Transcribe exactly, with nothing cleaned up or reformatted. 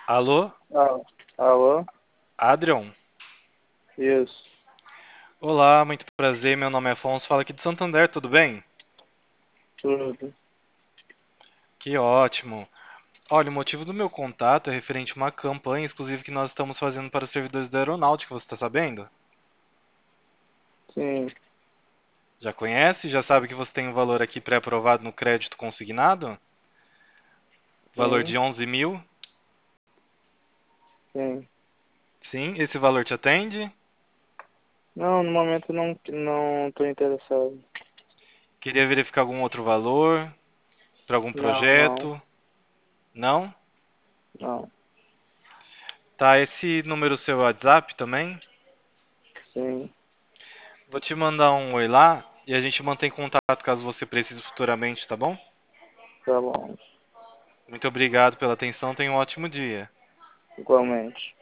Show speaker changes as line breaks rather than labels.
Alô,
Ah, alô?
Adrian?
Isso,
Olá, muito prazer, meu nome é Afonso, fala aqui de Santander, tudo bem?
tudo.
Que ótimo. Olha, o motivo do meu contato é referente a uma campanha exclusiva que nós estamos fazendo para os servidores da aeronáutica, você está sabendo?
Sim,
Já conhece? Já sabe que você tem um valor aqui pré-aprovado no crédito consignado? Valor
sim,
de onze mil?
sim.
Sim, esse valor te atende?
Não, no momento não, não tô interessado.
Queria verificar algum outro valor para algum
Não, não,
projeto? Não?
não.
Tá, esse número seu é WhatsApp também?
Sim,
Vou te mandar um oi lá e a gente mantém contato caso você precise futuramente, tá bom?
tá bom.
Muito obrigado pela atenção, tenha um ótimo dia.
Igualmente.